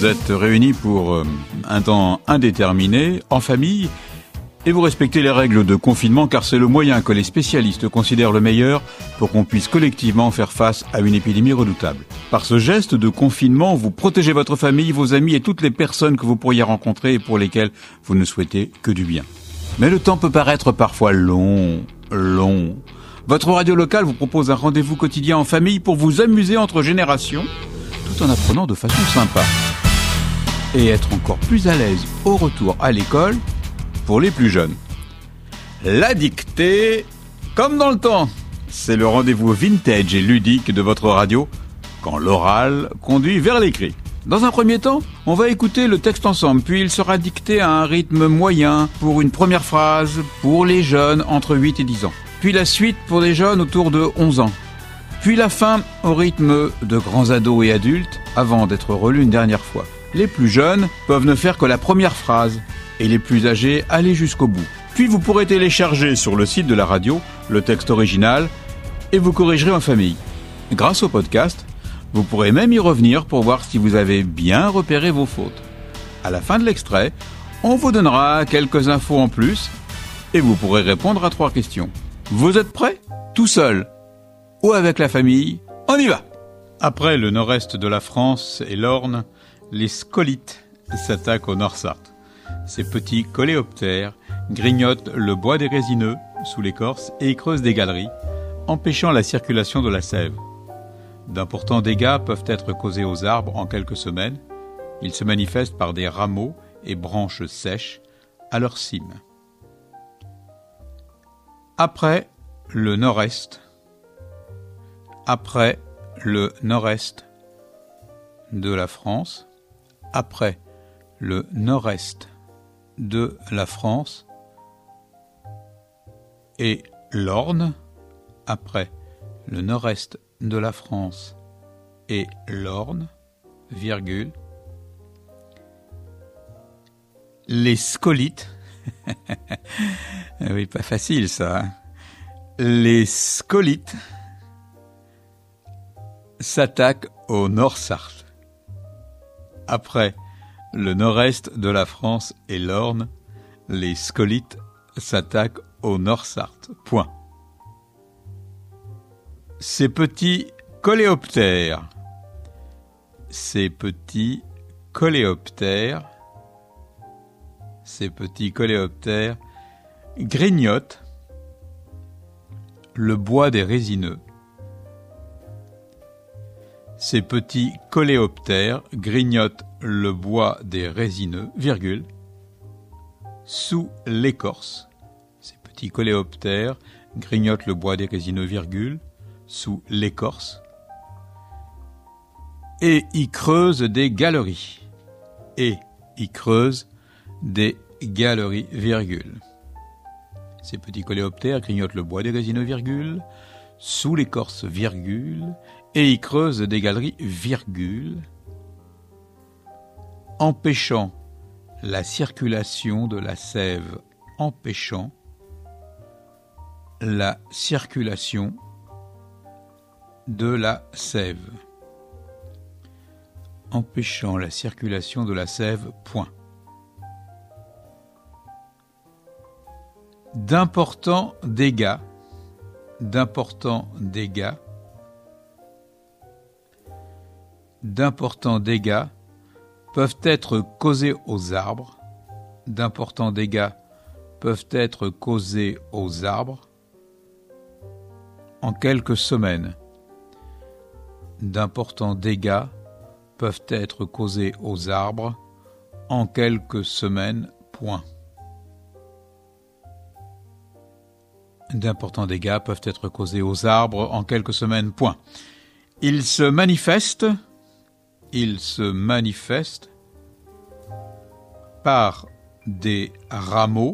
Vous êtes réunis pour un temps indéterminé, en famille, et vous respectez les règles de confinement car c'est le moyen que les spécialistes considèrent le meilleur pour qu'on puisse collectivement faire face à une épidémie redoutable. Par ce geste de confinement, vous protégez votre famille, vos amis et toutes les personnes que vous pourriez rencontrer et pour lesquelles vous ne souhaitez que du bien. Mais le temps peut paraître parfois long. Votre radio locale vous propose un rendez-vous quotidien en famille pour vous amuser entre générations, tout en apprenant de façon sympa. Et être encore plus à l'aise au retour à l'école pour les plus jeunes. La dictée, comme dans le temps, c'est le rendez-vous vintage et ludique de votre radio, quand l'oral conduit vers l'écrit. Dans un premier temps, on va écouter le texte ensemble, puis il sera dicté à un rythme moyen pour une première phrase pour les jeunes entre 8 et 10 ans. Puis la suite pour les jeunes autour de 11 ans. Puis la fin au rythme de grands ados et adultes avant d'être relus une dernière fois. Les plus jeunes peuvent ne faire que la première phrase et les plus âgés aller jusqu'au bout. Puis vous pourrez télécharger sur le site de la radio le texte original et vous corrigerez en famille. Grâce au podcast, vous pourrez même y revenir pour voir si vous avez bien repéré vos fautes. À la fin de l'extrait, on vous donnera quelques infos en plus et vous pourrez répondre à 3 questions. Vous êtes prêts ? Tout seul ou avec la famille ? On y va ! Après le nord-est de la France et l'Orne, les scolites s'attaquent au Nord-Sarthe. Ces petits coléoptères grignotent le bois des résineux sous l'écorce et y creusent des galeries, empêchant la circulation de la sève. D'importants dégâts peuvent être causés aux arbres en quelques semaines. Ils se manifestent par des rameaux et branches sèches à leur cime. Après le nord-est de la France, après le nord-est de la France et l'Orne, après le nord-est de la France et l'Orne, virgule, les scolites, oui, pas facile ça, hein. Les scolites s'attaquent au Nord-Sarthe. Après le nord-est de la France et l'Orne, les scolites s'attaquent au Nord-Sarthe. Point. Ces petits coléoptères grignotent le bois des résineux. Ces petits coléoptères grignotent le bois des résineux, virgule, sous l'écorce. Ces petits coléoptères grignotent le bois des résineux, virgule, sous l'écorce. Et y creusent des galeries. Virgule. Ces petits coléoptères grignotent le bois des résineux, virgule, sous l'écorce, virgule, et y creusent des galeries, virgule, empêchant la circulation de la sève, empêchant la circulation de la sève. Empêchant la circulation de la sève, point. D'importants dégâts peuvent être causés aux arbres. D'importants dégâts peuvent être causés aux arbres en quelques semaines. D'importants dégâts peuvent être causés aux arbres en quelques semaines. Point. D'importants dégâts peuvent être causés aux arbres en quelques semaines. Point. Ils se manifestent par des rameaux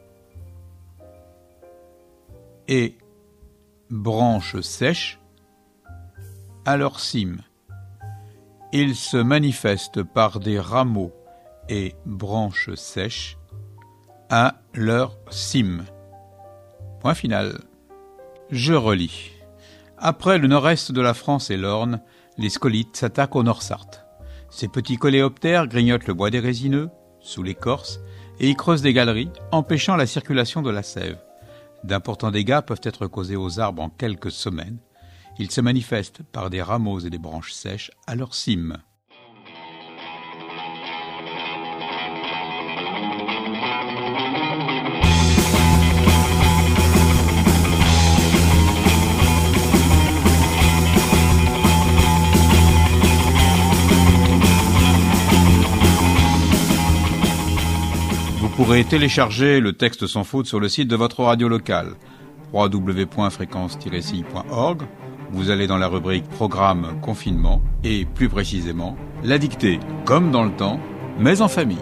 et branches sèches à leur cime. Ils se manifestent par des rameaux et branches sèches à leur cime. Point final. Je relis. Après le nord-est de la France et l'Orne, les scolites s'attaquent au Nord-Sarthe. Ces petits coléoptères grignotent le bois des résineux, sous l'écorce, et y creusent des galeries, empêchant la circulation de la sève. D'importants dégâts peuvent être causés aux arbres en quelques semaines. Ils se manifestent par des rameaux et des branches sèches à leur cime. Vous pourrez télécharger le texte sans faute sur le site de votre radio locale, www.fréquence-ci.org. Vous allez dans la rubrique Programme Confinement et plus précisément la dictée, comme dans le temps, mais en famille.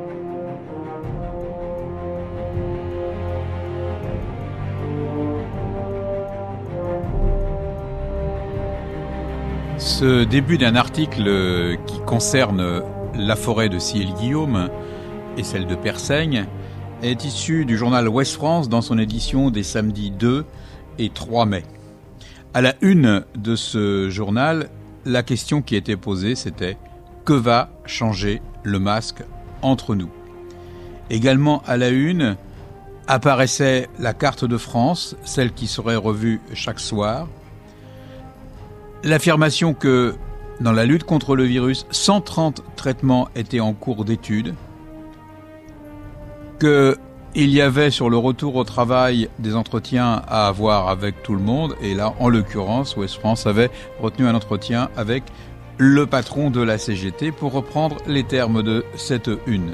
Ce début d'un article qui concerne la forêt de Ciel-Guillaume et celle de Persaigne est issu du journal Ouest France dans son édition des samedis 2 et 3 mai. À la une de ce journal, la question qui était posée, c'était « Que va changer le masque entre nous ?» Également à la une apparaissait la carte de France, celle qui serait revue chaque soir. L'affirmation que, dans la lutte contre le virus, 130 traitements étaient en cours d'étude, qu'il y avait sur le retour au travail des entretiens à avoir avec tout le monde, et là, en l'occurrence, Ouest France avait retenu un entretien avec le patron de la CGT pour reprendre les termes de cette une.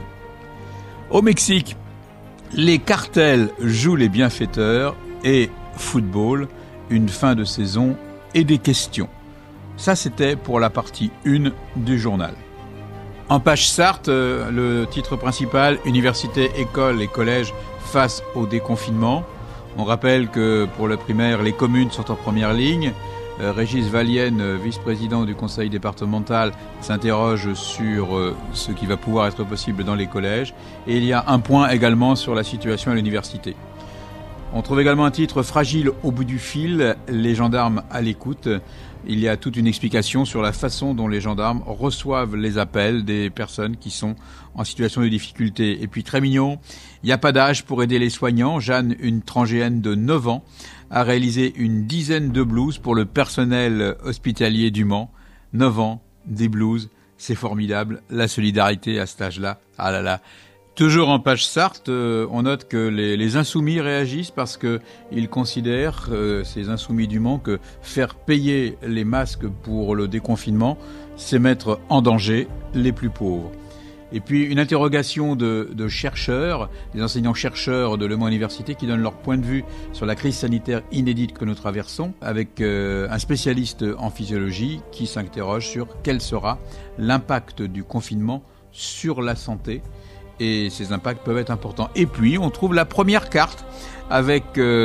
Au Mexique, les cartels jouent les bienfaiteurs et football, une fin de saison et des questions. Ça, c'était pour la partie 1 du journal. En page Sarthe, le titre principal, Université, écoles et collèges face au déconfinement. On rappelle que pour le primaire, les communes sont en première ligne. Régis Valienne, vice-président du conseil départemental, s'interroge sur ce qui va pouvoir être possible dans les collèges. Et il y a un point également sur la situation à l'université. On trouve également un titre fragile au bout du fil, les gendarmes à l'écoute. Il y a toute une explication sur la façon dont les gendarmes reçoivent les appels des personnes qui sont en situation de difficulté. Et puis très mignon, il n'y a pas d'âge pour aider les soignants. Jeanne, une Trangéenne de 9 ans, a réalisé une dizaine de blouses pour le personnel hospitalier du Mans. 9 ans, des blouses, c'est formidable. La solidarité à cet âge-là, ah là là. Toujours en page Sarthe, on note que les insoumis réagissent parce que ils considèrent, ces insoumis du Mans, que faire payer les masques pour le déconfinement, c'est mettre en danger les plus pauvres. Et puis une interrogation de chercheurs, des enseignants-chercheurs de Le Mans Université qui donnent leur point de vue sur la crise sanitaire inédite que nous traversons, avec un spécialiste en physiologie qui s'interroge sur quel sera l'impact du confinement sur la santé. Et ces impacts peuvent être importants. Et puis, on trouve la première carte avec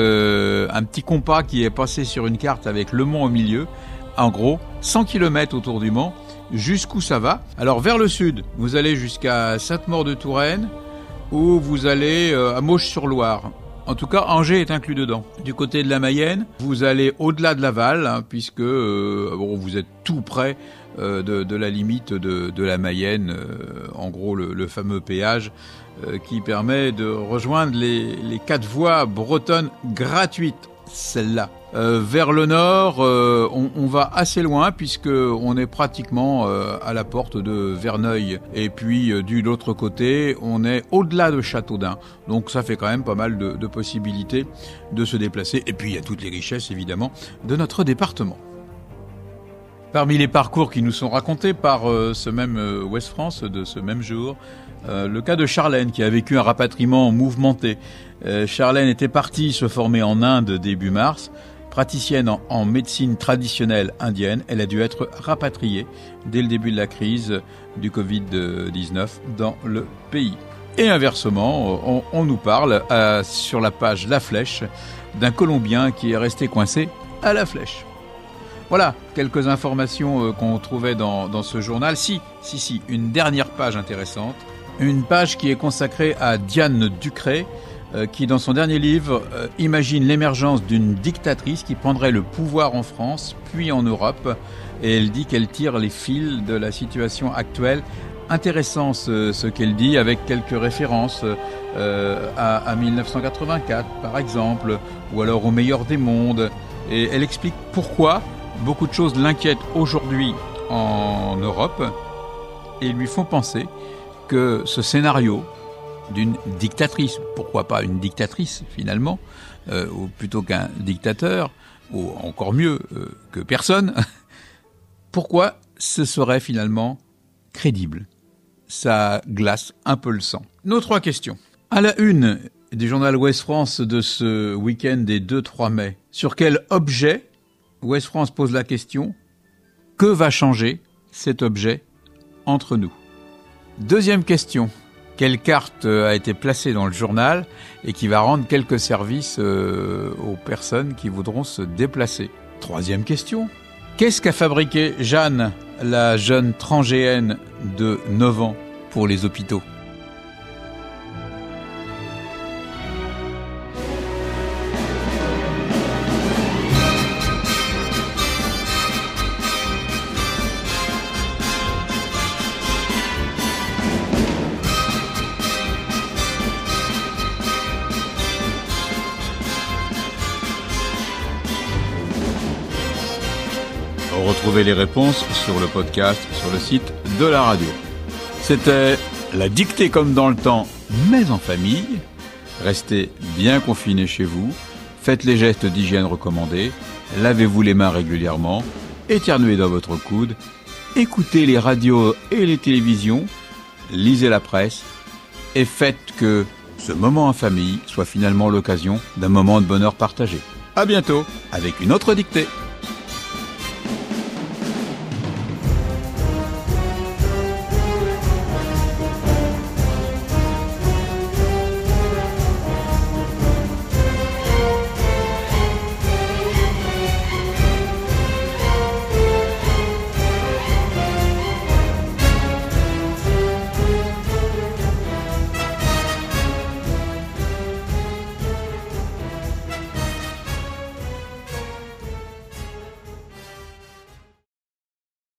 un petit compas qui est passé sur une carte avec Le Mans au milieu. En gros, 100 km autour du Mans. Jusqu'où ça va? Alors, vers le sud, vous allez jusqu'à Sainte-Maure-de-Touraine ou vous allez à Mauches-sur-Loire. En tout cas, Angers est inclus dedans. Du côté de la Mayenne, vous allez au-delà de Laval, puisque vous êtes tout près de la limite de la Mayenne, en gros le fameux péage qui permet de rejoindre les 4 voies bretonnes gratuites, celle-là. Vers le nord, on va assez loin puisque on est pratiquement à la porte de Verneuil. Et puis de l'autre côté, on est au-delà de Châteaudun. Donc ça fait quand même pas mal de possibilités de se déplacer. Et puis il y a toutes les richesses évidemment de notre département. Parmi les parcours qui nous sont racontés par ce même Ouest France de ce même jour, le cas de Charlène qui a vécu un rapatriement mouvementé. Charlène était partie se former en Inde début mars. Praticienne en médecine traditionnelle indienne, elle a dû être rapatriée dès le début de la crise du Covid-19 dans le pays. Et inversement, on nous parle sur la page La Flèche d'un Colombien qui est resté coincé à La Flèche. Voilà, quelques informations qu'on trouvait dans ce journal. Si, une dernière page intéressante. Une page qui est consacrée à Diane Ducret, qui dans son dernier livre imagine l'émergence d'une dictatrice qui prendrait le pouvoir en France puis en Europe, et elle dit qu'elle tire les fils de la situation actuelle. Intéressant ce qu'elle dit, avec quelques références à 1984 par exemple, ou alors au meilleur des mondes, et elle explique pourquoi beaucoup de choses l'inquiètent aujourd'hui en Europe et lui font penser que ce scénario d'une dictatrice, pourquoi pas une dictatrice finalement, ou plutôt qu'un dictateur, ou encore mieux que personne, pourquoi ce serait finalement crédible? Ça glace un peu le sang. Nos 3 questions. À la une du journal Ouest France de ce week-end des 2-3 mai, sur quel objet Ouest France pose la question: que va changer cet objet entre nous? Deuxième question: quelle carte a été placée dans le journal et qui va rendre quelques services aux personnes qui voudront se déplacer? Troisième question: qu'est-ce qu'a fabriqué Jeanne, la jeune transgéenne de 9 ans, pour les hôpitaux? Retrouvez les réponses sur le podcast, sur le site de la radio. C'était la dictée comme dans le temps, mais en famille. Restez bien confinés chez vous, faites les gestes d'hygiène recommandés, lavez-vous les mains régulièrement, éternuez dans votre coude, écoutez les radios et les télévisions, lisez la presse et faites que ce moment en famille soit finalement l'occasion d'un moment de bonheur partagé. À bientôt avec une autre dictée.